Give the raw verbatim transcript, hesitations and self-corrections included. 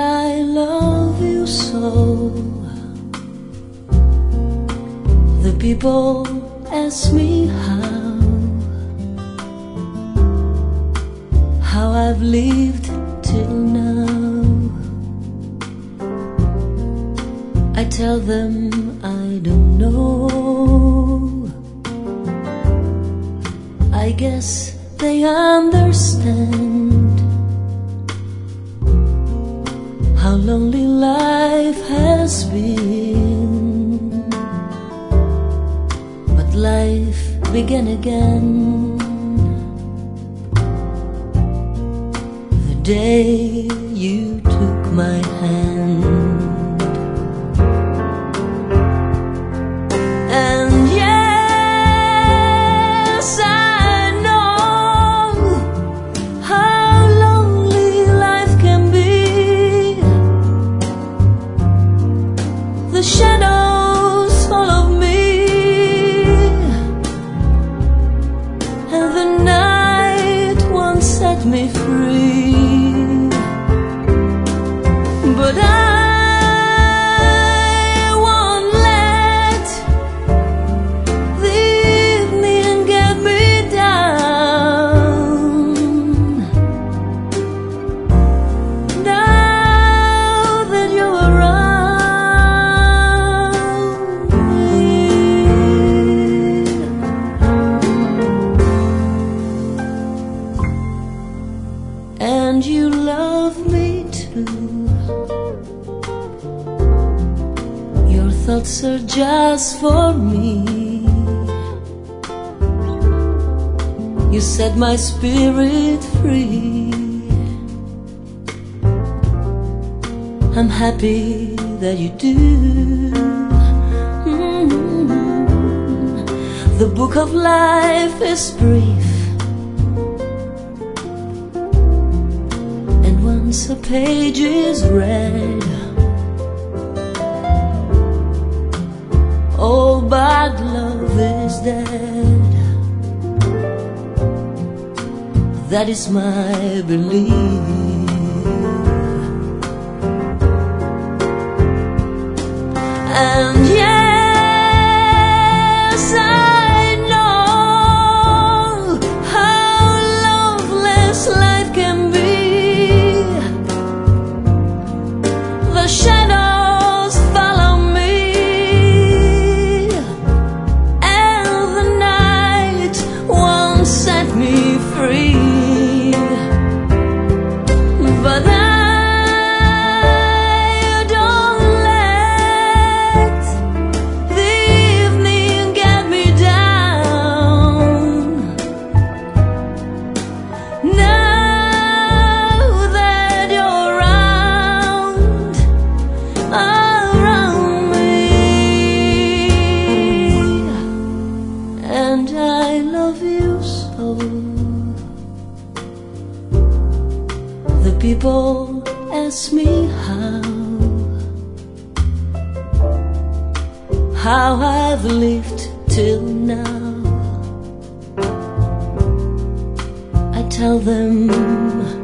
I love you so. The people ask me how, how I've lived till now. I tell them I don't know. I guess they understand how lonely life has been. But life began again the day you took my hand. And yes, I know how lonely life can be. The shadows follow me, and the night won't set me free. But I won't let the evening get me down. Now that you're around me, and you love me too. Your thoughts are just for me. You set my spirit free. I'm happy that you do. Mm-hmm. The book of life is brief, and once a page is read, all bad love is dead. That is my belief. And yes, I know how loveless life can be. The shadows follow me, and the night won't set me free. But I don't let the evening get me down. Now that you're around, around me, and I love you so. The people ask me how, how I've lived till now. I tell them